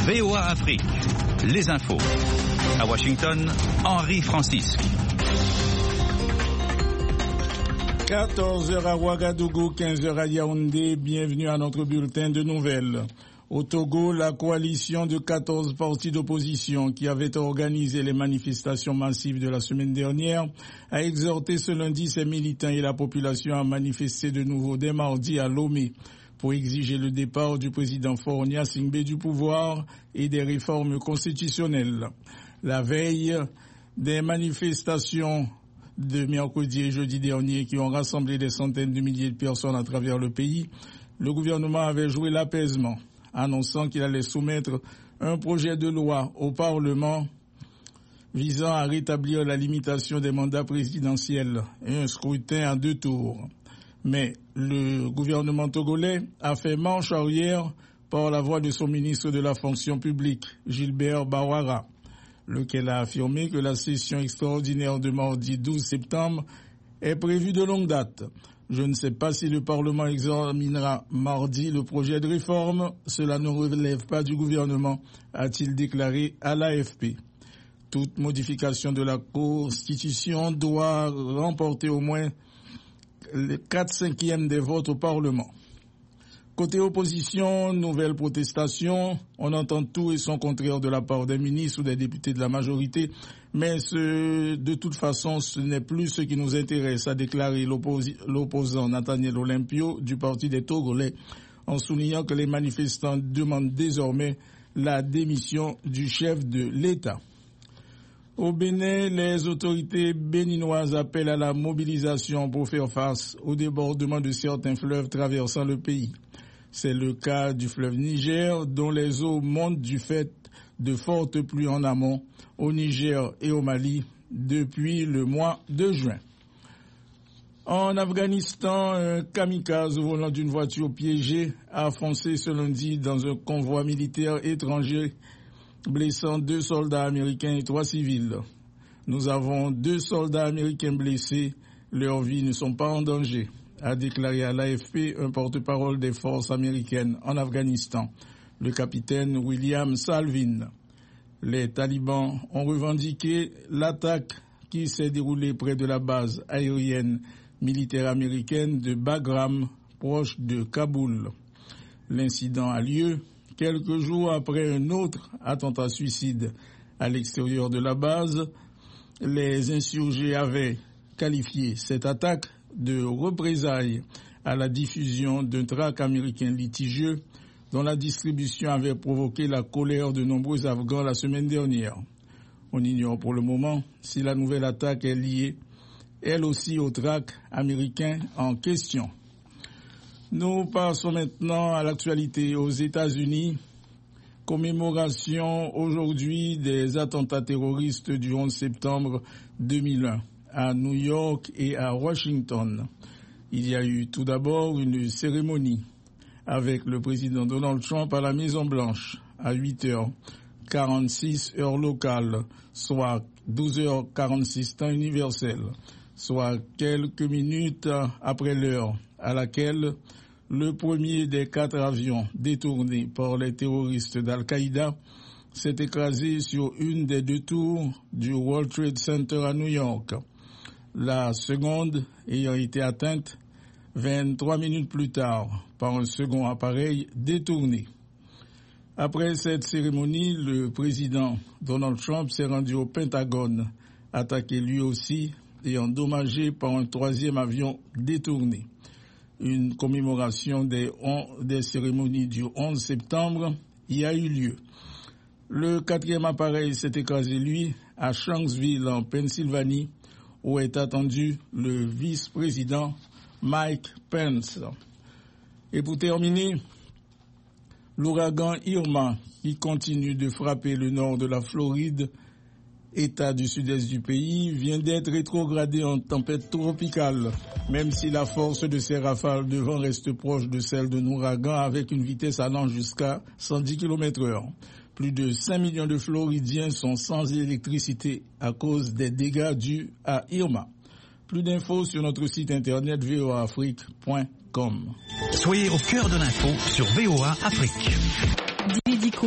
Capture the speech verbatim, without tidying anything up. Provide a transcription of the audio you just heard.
V O A Afrique, les infos. À Washington, Henri Francisque. quatorze heures à Ouagadougou, quinze heures à Yaoundé. Bienvenue à notre bulletin de nouvelles. Au Togo, la coalition de quatorze partis d'opposition qui avait organisé les manifestations massives de la semaine dernière a exhorté ce lundi ses militants et la population à manifester de nouveau dès mardi à Lomé pour exiger le départ du président Faure Gnassingbé du pouvoir et des réformes constitutionnelles. La veille des manifestations de mercredi et jeudi dernier qui ont rassemblé des centaines de milliers de personnes à travers le pays, le gouvernement avait joué l'apaisement, annonçant qu'il allait soumettre un projet de loi au Parlement visant à rétablir la limitation des mandats présidentiels et un scrutin à deux tours. Mais le gouvernement togolais a fait marche arrière par la voix de son ministre de la fonction publique, Gilbert Bawara, lequel a affirmé que la session extraordinaire de mardi douze septembre est prévue de longue date. Je ne sais pas si le Parlement examinera mardi le projet de réforme. Cela ne relève pas du gouvernement, a-t-il déclaré à l'A F P. Toute modification de la Constitution doit remporter au moins les quatre cinquièmes des votes au Parlement. Côté opposition, nouvelle protestation, on entend tout et son contraire de la part des ministres ou des députés de la majorité, mais ce, de toute façon, ce n'est plus ce qui nous intéresse, a déclaré l'opposi- l'opposant Nathaniel Olympio du Parti des Togolais, en soulignant que les manifestants demandent désormais la démission du chef de l'État. Au Bénin, les autorités béninoises appellent à la mobilisation pour faire face au débordement de certains fleuves traversant le pays. C'est le cas du fleuve Niger, dont les eaux montent du fait de fortes pluies en amont au Niger et au Mali depuis le mois de juin. En Afghanistan, un kamikaze au volant d'une voiture piégée a foncé ce lundi dans un convoi militaire étranger, blessant deux soldats américains et trois civils. Nous avons deux soldats américains blessés, leurs vies ne sont pas en danger, a déclaré à l'A F P un porte-parole des forces américaines en Afghanistan, le capitaine William Salvin. Les talibans ont revendiqué l'attaque qui s'est déroulée près de la base aérienne militaire américaine de Bagram, proche de Kaboul. L'incident a lieu quelques jours après un autre attentat suicide à l'extérieur de la base. Les insurgés avaient qualifié cette attaque de représailles à la diffusion d'un tract américain litigieux dont la distribution avait provoqué la colère de nombreux Afghans la semaine dernière. On ignore pour le moment si la nouvelle attaque est liée, elle aussi, au tract américain en question. Nous passons maintenant à l'actualité aux États-Unis. Commémoration aujourd'hui des attentats terroristes du onze septembre deux mille un à New York et à Washington. Il y a eu tout d'abord une cérémonie avec le président Donald Trump à la Maison-Blanche à huit heures quarante-six heure locale, soit douze heures quarante-six temps universel, soit quelques minutes après l'heure à laquelle le premier des quatre avions détournés par les terroristes d'Al-Qaïda s'est écrasé sur une des deux tours du World Trade Center à New York. La seconde ayant été atteinte vingt-trois minutes plus tard par un second appareil détourné. Après cette cérémonie, le président Donald Trump s'est rendu au Pentagone, attaqué lui aussi et endommagé par un troisième avion détourné. Une commémoration des, on, des cérémonies du onze septembre y a eu lieu. Le quatrième appareil s'est écrasé, lui, à Shanksville, en Pennsylvanie, où est attendu le vice-président Mike Pence. Et pour terminer, l'ouragan Irma, qui continue de frapper le nord de la Floride, État du sud-est du pays, vient d'être rétrogradé en tempête tropicale, même si la force de ses rafales de vent reste proche de celle d'un ouragan avec une vitesse allant jusqu'à cent dix kilomètres heure. Plus de cinq millions de Floridiens sont sans électricité à cause des dégâts dus à Irma. Plus d'infos sur notre site internet v o a afrique point com. Soyez au cœur de l'info sur V O A Afrique.